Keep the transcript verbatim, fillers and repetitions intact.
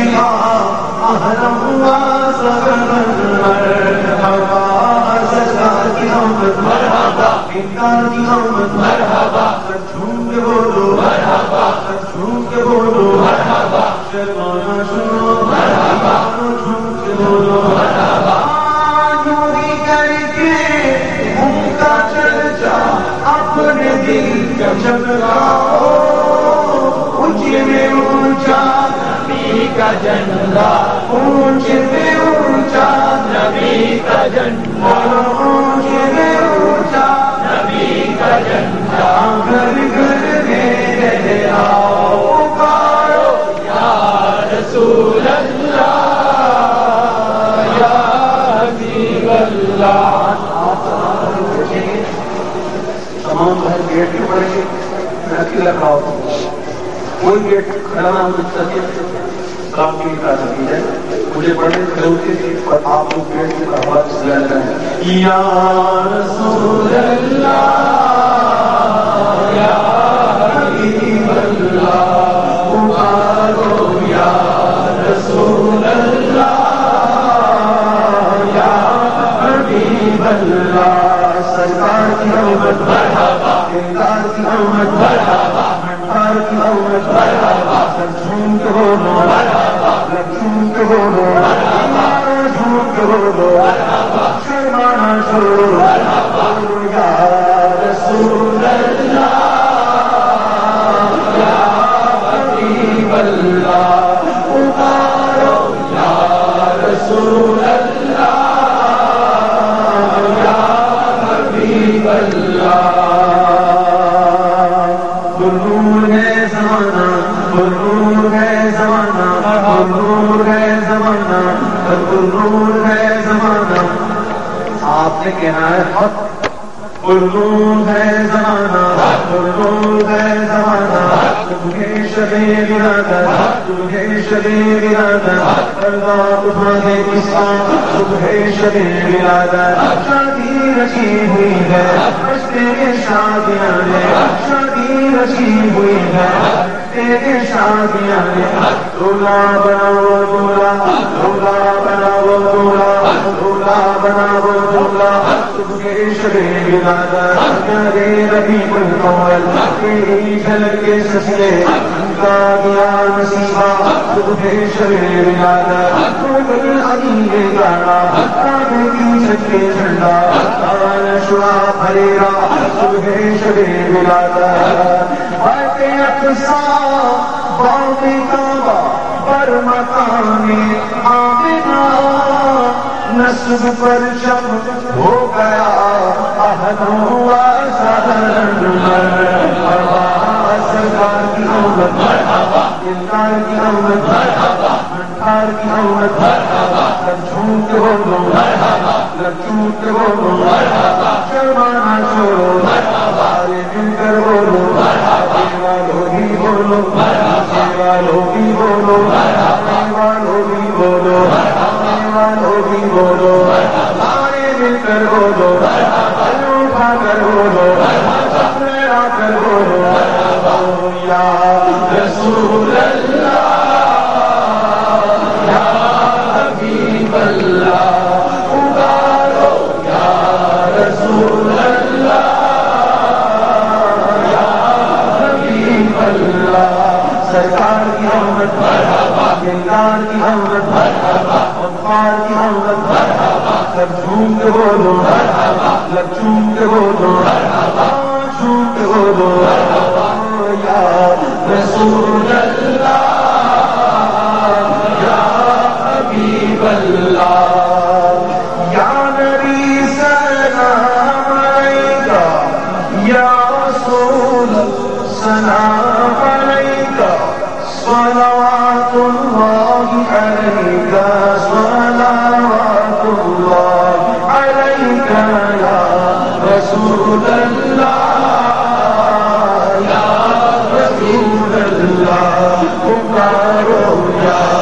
بها أهلا وسهلا مرحبا سرکار کی آمد مرحبا انکار کی آمد مرحبا سر جھوم کے بولو مرحبا سر جھوم کے بولو مرحبا شرمانا شروع مرحبا جھوم کے بولو مرحبا چوری کر کے ان کا چرچا اپنے دل کا چمکاؤ اونچے میں اونچا نبی کا جھنڈا اونچے میں اونچا نبی کا جھنڈا اونچے میں اونچا نبی کا جھنڈا گھر گھر میں رہ آؤ پکارو یا رسول اللہ یا حبیب اللہ. تمام گھر گیٹ کے پڑیں گے میں اکیلا کھاؤ کوئی گیٹ کھڑا نہ ہو سکے کام کی کرا سکی ہے مجھے پڑھنے ضرورتی تھی اور آپ کو گیٹ سے آواز سنا جائے یا رسول اللہ یا حبیب اللہ پکارو یا رسول اللہ یا حبیب اللہ. سرکار کی آمد مرحبا انکار کی آمد مرحبا انکار کی آمد مرحبا سر جھوم کے بولو مرحبا لب جھوم کے بولو مرحبا جھوم کے بولو مرحبا شرمانا چھوڑو مرحبا یا رسول اللہ یا حبیب اللہ پکارو یا رسول اللہ یا حبیب اللہ. غرور ہے زمانہ غرور ہے زمانہ غرور ہے زمانہ غرور ہے زمانہ آپ نے کہنا ہے حق غرور ہے زمانہ غرور ہے زمانہ تمہیں شبے برادر تمہیں شبے برادر اللہ اٹھا دے کس کا تمہیں شبے برادر شادی رچی ہوئی ہے تیرے شادیاں نے شادی رچی ہوئی ہے تیرے شادیاں نے دولہا بناؤ دولہا دولہا بناؤ دولہا دولہا بناؤ دولہا تمہیں شبے برادر میرے ربیع الاول تیری جھلک کے سسلے کا گیا نصیبہ تمہیں شبے برادر تمہیں علی گانا کعبے کی چھت کے جھنڈا تال شعا بھریرا تمہیں شبے برادر بیت اقصی باب کعبہ پر مقام آمنہ نصب پر شب ہو گیا اہلا وسہلا مرحبا سرکار کی آمد مرحبا انکار کی آمد مرحبا انکار کی آمد مرحبا سب جھوم کے بولو مرحبا لب جھوم کے بولو مرحبا شرمانا چھوڑو مرحبا سارے مل کر بولو مرحبا والوں بھی بولو مرحبا والوں بھی بولو مرحبا والوں بھی بولو مرحبا والوں بھی بولو سارے مل کر بولو مرحبا اٹھا کر بولو مرحبا لہرا کر بولو مرحبا یا رسول اللہ یا حبیب اللہ پکارو یا رسول اللہ یا حبیب اللہ. سرکار کی آمد مرحبا انکار کی آمد مرحبا انکار کی آمد مرحبا سب جھوم کے بولو مرحبا لب جھوم کے بولو مرحبا جھوم کے بولو مرحبا یا رسول اللہ یا حبیب اللہ. یا نبی سلام علیکہ یا رسول سلام علیکہ صلوات اللہ علیکہ صلوات اللہ علیکہ یا رسول اللہ یا رسول اللہ پکارو یا